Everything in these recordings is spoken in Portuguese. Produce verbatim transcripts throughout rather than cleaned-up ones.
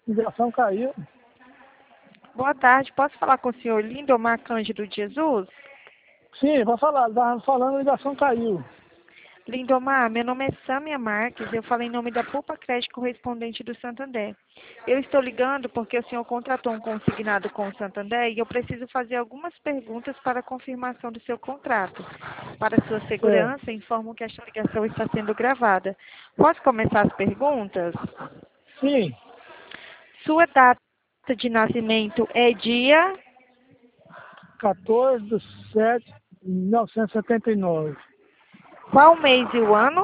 ligação caiu. Boa tarde, posso falar com o senhor Lindomar Cândido de Jesus? Sim, pode falar, estava falando, a ligação caiu. Lindomar, meu nome é Sâmia Marques, eu falo em nome da Poupa Crédito Correspondente do Santander. Eu estou ligando porque o senhor contratou um consignado com o Santander e eu preciso fazer algumas perguntas para a confirmação do seu contrato. Para sua Certo. segurança, informo que esta ligação está sendo gravada. Posso começar as perguntas? Sim, Sua data de nascimento é dia quatorze de sete de mil novecentos e setenta e nove. qual mês e o ano?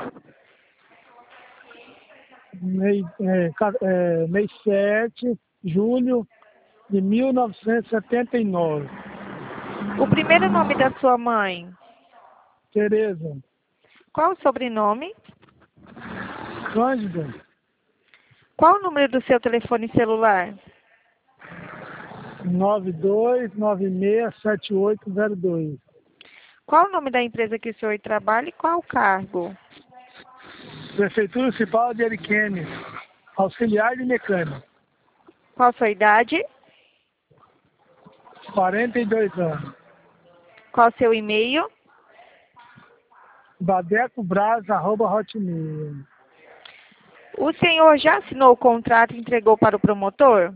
Mês, é, ca- é, mês sete, julho de mil novecentos e setenta e nove. O primeiro nome da sua mãe? Tereza, Qual o sobrenome? Cândido, Qual o número do seu telefone celular? nove dois nove seis sete oito zero dois. Qual o nome da empresa que o senhor trabalha e qual o cargo? Prefeitura Municipal de Ariquemes, auxiliar de mecânico, Qual sua idade? quarenta e dois anos. Qual seu e-mail? badecobras arroba hotmail. O senhor já assinou o contrato e entregou para o promotor?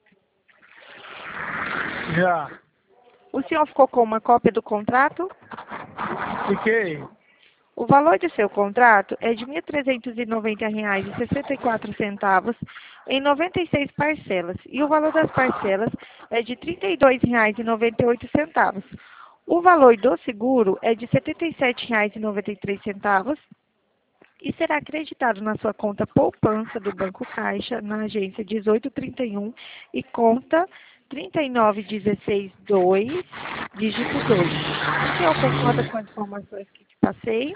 Já. O senhor ficou com uma cópia do contrato? Fiquei. O valor de seu contrato é de mil trezentos e noventa reais e sessenta e quatro centavos em noventa e seis parcelas e o valor das parcelas é de trinta e dois reais e noventa e oito centavos. O valor do seguro é de setenta e sete reais e noventa e três centavos e será acreditado na sua conta poupança do Banco Caixa na agência dezoito trinta e um e conta trinta e nove dezesseis dois, dígito dois. O senhor concorda com as informações que te passei?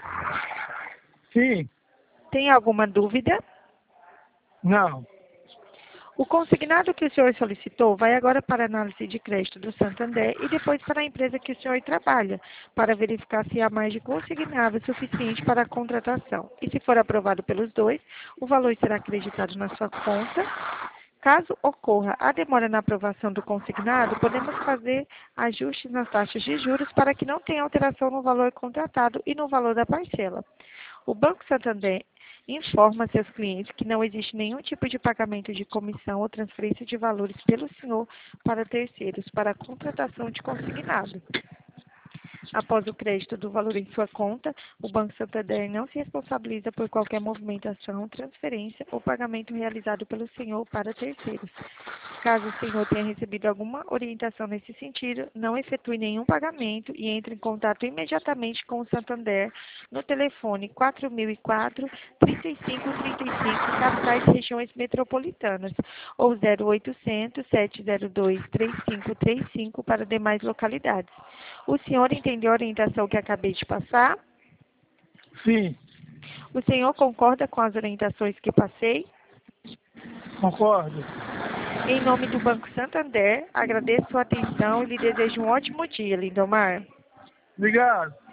Sim. Tem alguma dúvida? Não. O consignado que o senhor solicitou vai agora para a análise de crédito do Santander e depois para a empresa que o senhor trabalha, para verificar se há margem consignável suficiente para a contratação. E se for aprovado pelos dois, o valor será acreditado na sua conta. Caso ocorra a demora na aprovação do consignado, podemos fazer ajustes nas taxas de juros para que não tenha alteração no valor contratado e no valor da parcela. O Banco Santander informa seus clientes que não existe nenhum tipo de pagamento de comissão ou transferência de valores pelo senhor para terceiros para a contratação de consignado. Após o crédito do valor em sua conta, o Banco Santander não se responsabiliza por qualquer movimentação, transferência ou pagamento realizado pelo senhor para terceiros. Caso o senhor tenha recebido alguma orientação nesse sentido, não efetue nenhum pagamento e entre em contato imediatamente com o Santander no telefone quatro mil e quatro, trinta e cinco trinta e cinco, capitais e regiões metropolitanas, ou zero oitocentos, sete zero dois, três cinco três cinco para demais localidades. O senhor entendeu a orientação que acabei de passar? Sim. O senhor concorda com as orientações que passei? Concordo. Em nome do Banco Santander, agradeço sua atenção e lhe desejo um ótimo dia, Lindomar. Obrigado.